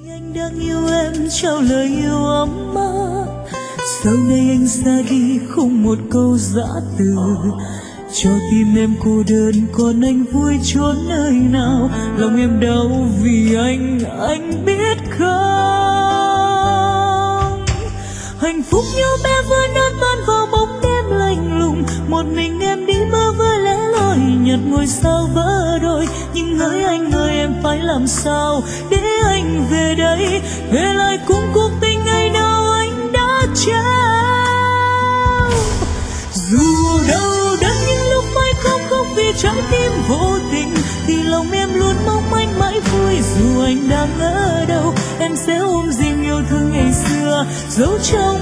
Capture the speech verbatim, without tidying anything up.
Anh đang yêu em trao lời yêu ấm áp, sau này anh ra đi không một câu giã từ, cho tim em cô đơn còn anh vui chốn nơi nào. Lòng em đau vì anh, anh biết không? Hạnh phúc như bé vừa nát tan vào bóng đêm lạnh lùng, một mình em đi mơ với lẽ loi nhặt ngôi sao vỡ đôi. Nhưng hỡi anh ơi em phải làm sao để anh về đây, về lại cùng cuộc tình ngày nào anh đã trao. Dù đau đớn những lúc phải khóc khóc vì trái tim vô tình, thì lòng em luôn mong anh mãi vui. Dù anh đang ở đâu em sẽ ôm gìn yêu thương ngày xưa, dấu trong